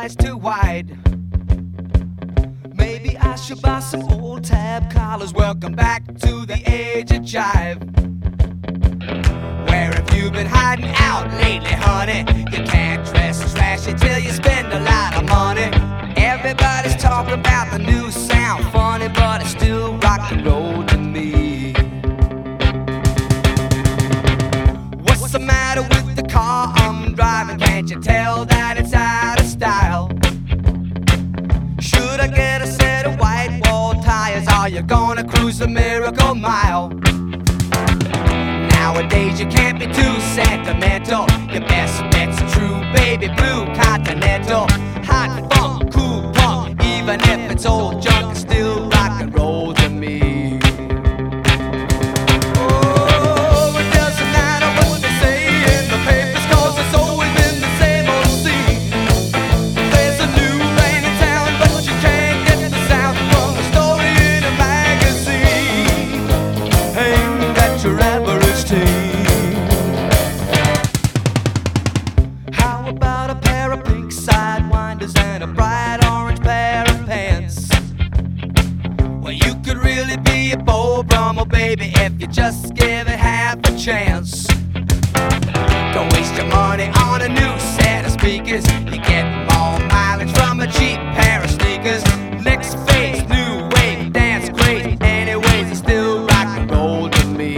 it's too wide. Maybe I should buy some old tab collars. Welcome back to the age of jive. Where have you been hiding out lately, honey? You can't dress trashy till you spend a lot of money. Everybody's talking about the new sound, funny, but it's still rock and roll to me. What's the matter with the car I'm driving? Can't you tell that it's out of style? Should I get a set of white wall tires? Are you gonna cruise the Miracle Mile? Nowadays you can't be too sentimental. Your best bet's a true baby blue Continental. Hot funk, cool punk, even if it's old junk, it's still rock and roll to me. Oh, it doesn't matter what they say in the papers, 'cause it's always been the same old scene. There's a new rain in town, but you can't get the sound from a story in a magazine aimed at your average teen. How about a pair of pink sidewinders and a bright orange pair of pants? Well, you could really be a Beau Brummel, baby, if you just give it half a chance. Don't waste your money on a new set of speakers. You get more mileage from a cheap pair of sneakers. Next phase, new wave, dance craze. Anyways, it's still rock and roll to me.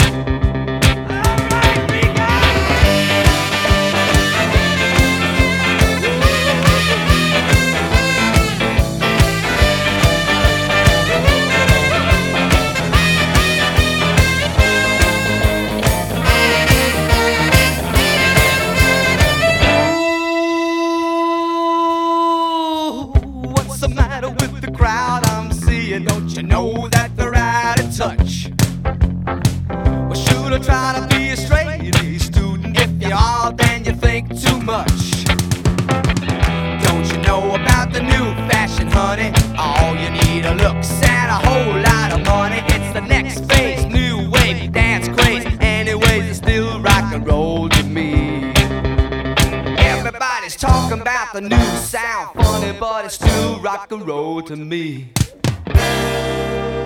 What's the matter with the crowd I'm seeing? Don't you know that they're out of touch? Well, should I try to be a straight A student? If you are, then you think too much. Don't you know about the new fashion, honey? All you need are looks and a whole lot of money. It's the next phase, new wave, dance craze. Anyways, it's still rock and roll to me. Everybody's talking about the new sound, funny, but it's still rock and roll to me.